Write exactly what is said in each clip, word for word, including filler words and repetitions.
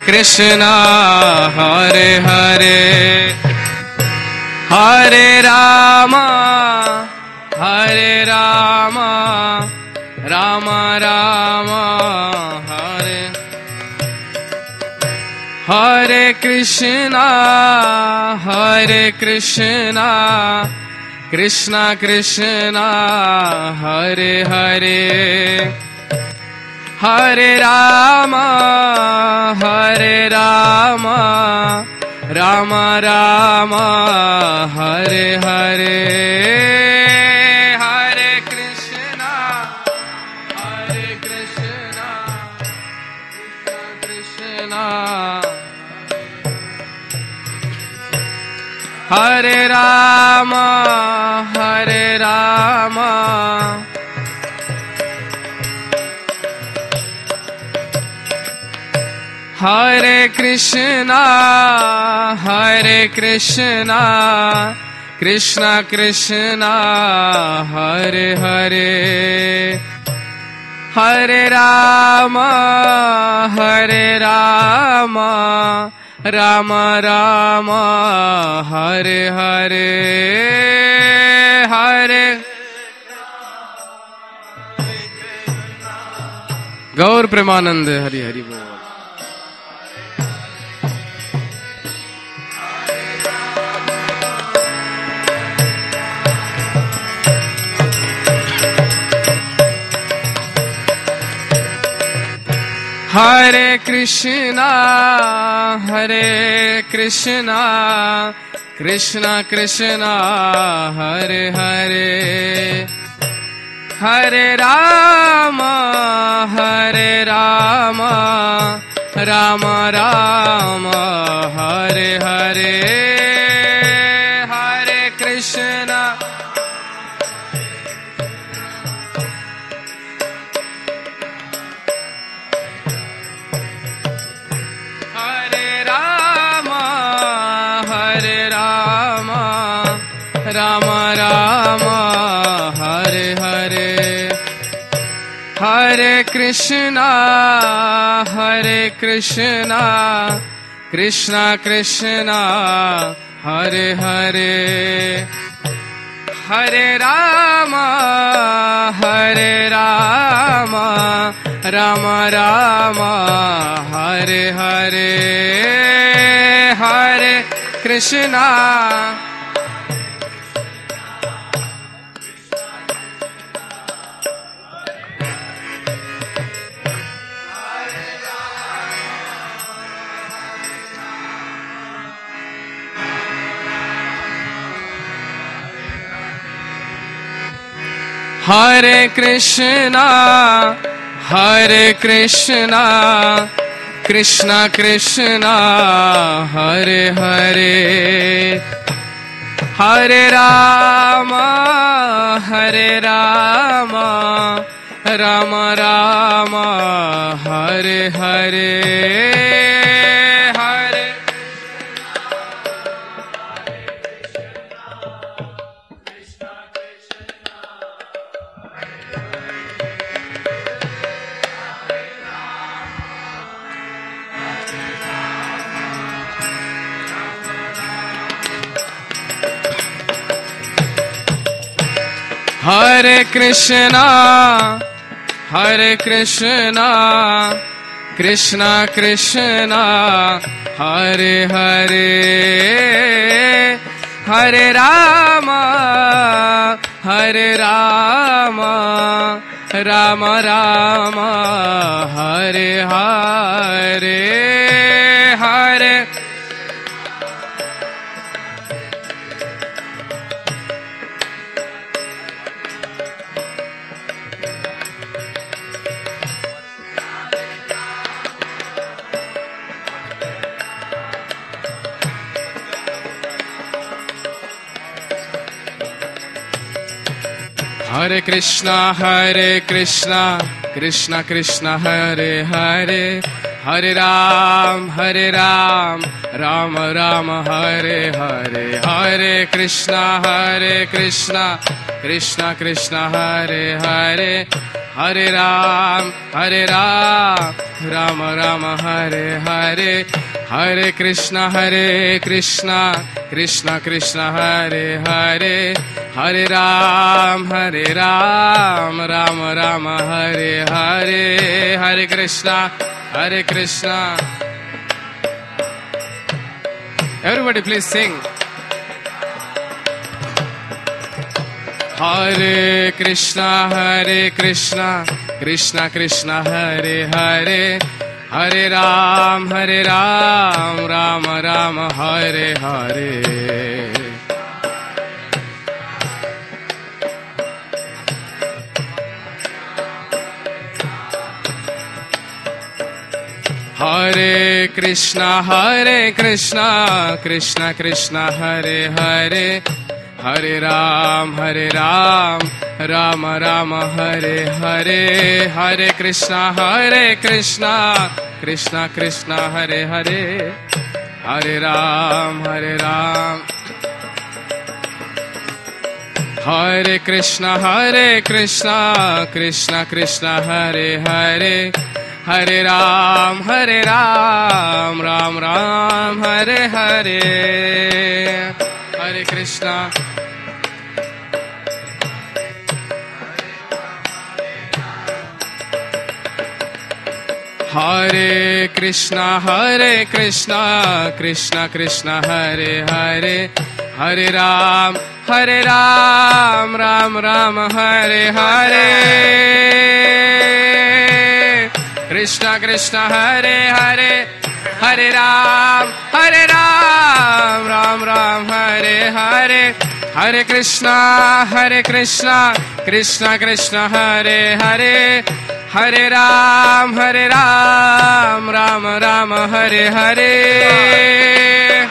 कृष्णा हरे हरे हरे रामा हरे रामा राम राम हरे हरे कृष्णा हरे कृष्णा कृष्णा कृष्णा हरे हरे हरे राम हरे राम राम राम हरे हरे हरे कृष्णा हरे कृष्णा कृष्णा हरे राम हरे राम हरे कृष्णा हरे कृष्णा कृष्णा कृष्णा हरे हरे हरे राम हरे राम राम राम हरे हरे हरे गौर प्रेमानंद हरि हरि बोल। हरे कृष्णा हरे कृष्णा कृष्णा कृष्णा हरे हरे हरे राम हरे राम राम राम हरे हरे हरे कृष्णा राम राम हरे हरे हरे कृष्णा हरे कृष्णा कृष्णा कृष्णा हरे हरे हरे राम हरे राम राम राम हरे हरे हरे कृष्णा हरे कृष्णा हरे कृष्णा कृष्णा कृष्णा हरे हरे हरे राम हरे राम राम राम हरे हरे हरे हरे कृष्णा हरे कृष्णा कृष्णा कृष्णा हरे हरे हरे राम हरे राम राम राम हरे हरे हरे हरे कृष्णा हरे Krishna Krishna Krishna Hare Hare Hare Ram, Hare Ram, Ram Ram, Hare Hare, Hare Krishna, Hare Krishna, Krishna Krishna, Hare Hare, Hare Ram, Hare Ram, Ram Ram, Hare Hare, Hare Krishna, Hare Krishna, Krishna Krishna, Hare Hare, Hare Ram, Hare Ram, Ram Ram, Hare Hare, Hare Krishna, Hare Krishna. Everybody please sing. Hare Krishna, Hare Krishna, Krishna Krishna, Hare Hare, Hare Ram, Hare Ram, Ram Ram, Hare Hare. Hare Krishna, Hare Krishna, Krishna Krishna, Hare Hare, Hare Ram, Hare Ram, Ram Ram, Hare Hare, Hare Krishna, Hare Krishna, Krishna Krishna, Hare Hare, Hare Ram, Hare Ram. Hare Krishna, Hare Krishna, Krishna Krishna, Hare Hare, Hare Ram, Hare Ram, Ram Ram, Hare Hare, Hare Krishna. Hare Krishna, Hare Krishna, Krishna Krishna, Hare Hare, Hare Ram, Hare Ram, Ram Ram, Hare Hare, Krishna Krishna, Hare Hare, Hare Ram, Hare Ram, Ram Ram, Hare Hare, Hare Krishna, Hare Krishna, Krishna Krishna, Hare Hare, Hare Ram, Hare Ram, Ram Ram, Hare Hare.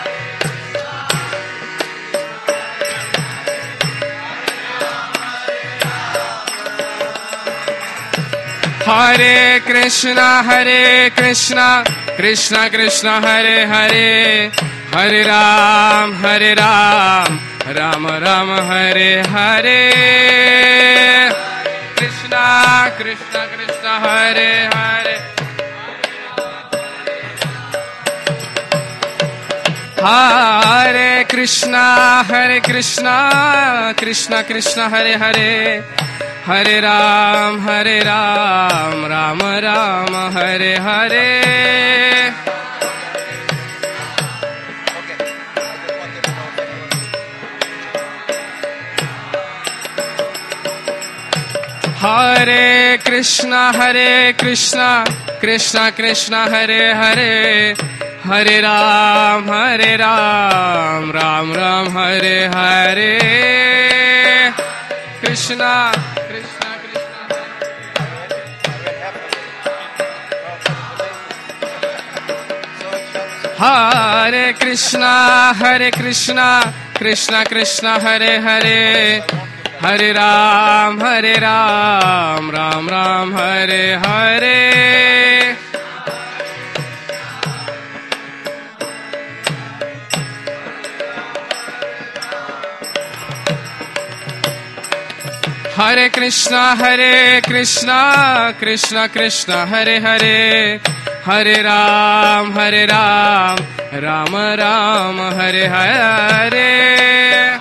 Hare Krishna, Hare Krishna, Krishna Krishna, Hare Hare, Hare Ram, Hare Ram, Ram Ram, Hare Hare, Krishna Krishna Krishna, Hare Hare, Hare Krishna, Hare Krishna, Krishna Krishna, Hare Hare, Hare Ram, Hare Ram, Ram Ram, Hare Hare. Hare Krishna, Hare Krishna, Krishna Krishna, Hare Hare, Hare Ram, Hare Ram, Ram Ram, Hare Hare, Krishna Krishna Krishna. Hare Krishna, Hare Krishna, Krishna Krishna, Hare Hare, Hare Ram, Hare Ram, Ram Ram, Hare Hare. Hare Krishna, Hare Krishna, Krishna Krishna, Hare Hare, Hare Ram, Hare Ram, Ram Ram, Hare Hare.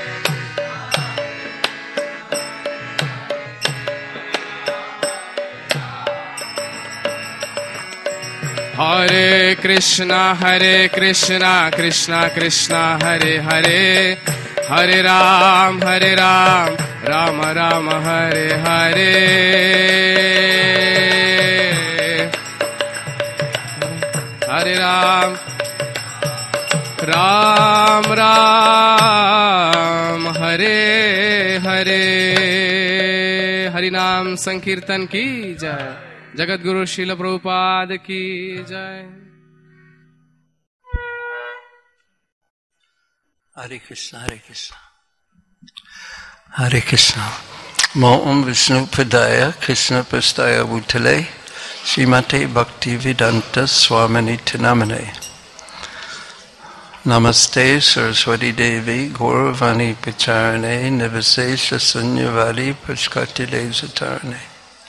Hare Krishna, Hare Krishna, Krishna Krishna, Hare Hare, Hare Ram, Hare Ram, Ram Ram, Hare Hare, Hare Ram, Ram Ram, Hare Hare. Hari नाम संकीर्तन की जय। जगत गुरु श्रील प्रभुपाद की जय। Hare Krishna, Hare Krishna, Hare Krishna. Om Vishnu Padaya, Krishna Pastaya Bhutale, Srimate Bhaktivedanta Swaminiti Namane. Namaste Saraswati Devi Gauravani Pacharane Nivasesha Sunyavadi Pashkatile Satarane.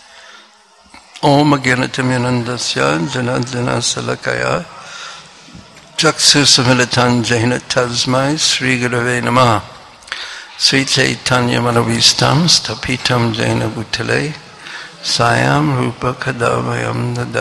Om Agyanatamanandasya Janandana Salakaya Jaksu Samilitan Jaina Tasmai Sri Gurave Namaha. Sri Chaitanya Manavistam Stapitam Jaina Bhutale Sayam Rupa Kadavayam